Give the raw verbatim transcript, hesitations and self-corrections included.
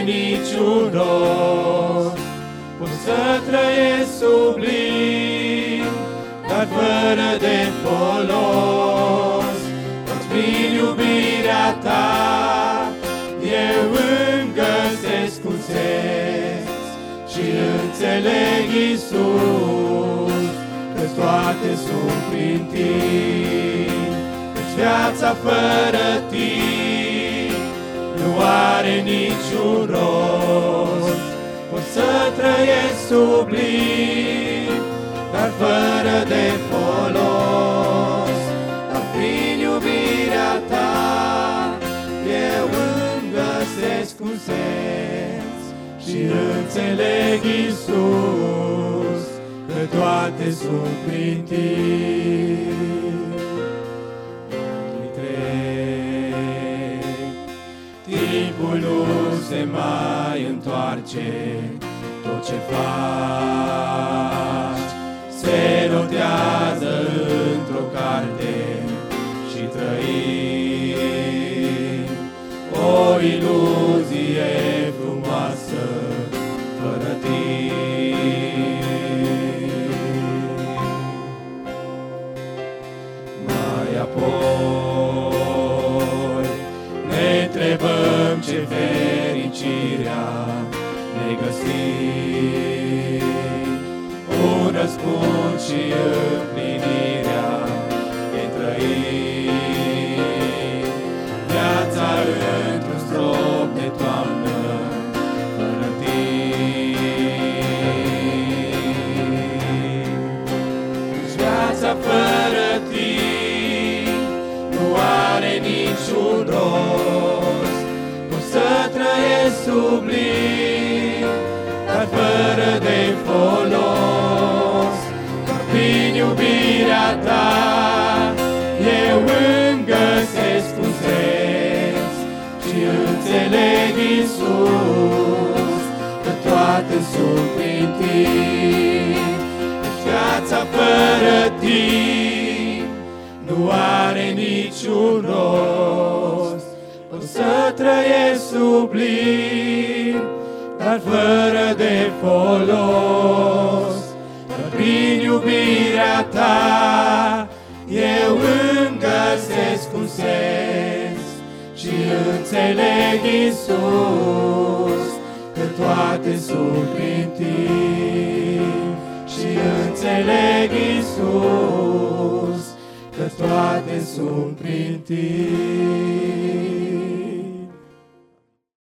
niciun rost. Pot să trăiesc sublim, dar fără de folos. Toți prin iubirea ta eu îmi găsesc un sens și înțeleg, Iisus, că toate sunt prin tine. Căci viața fără tine nu are niciun rost. Pot să trăiesc sublim, dar fără de folos. Dar prin iubirea ta eu îmi găsesc un sens și înțeleg, Iisus, că toate sunt prin tine. Timpul nu se mai întoarce, tot ce faci se notează într-o carte și trăim o iluzie frumoasă fără tine. Mai apoi ne întrebăm ce fericirea ne găsim, un răspuns și împlinirea e trăim viața într-un strop de toamnă fără tine. Viața fără tine nu are niciun rost. Pot să trăiesc sublim, dar fără de folos. Doar prin iubirea ta eu îmi găsesc un sens și înțeleg, Iisus, că toate sunt prin tine. Viața fără tine nu are niciun rost. Pot să trăiesc sublim, dar fără de folos. Dar prin iubirea ta eu îmi găsesc un sens și înțeleg, Iisus, că toate sunt prin tine. Și înțeleg, Iisus, că toate sunt prin tine.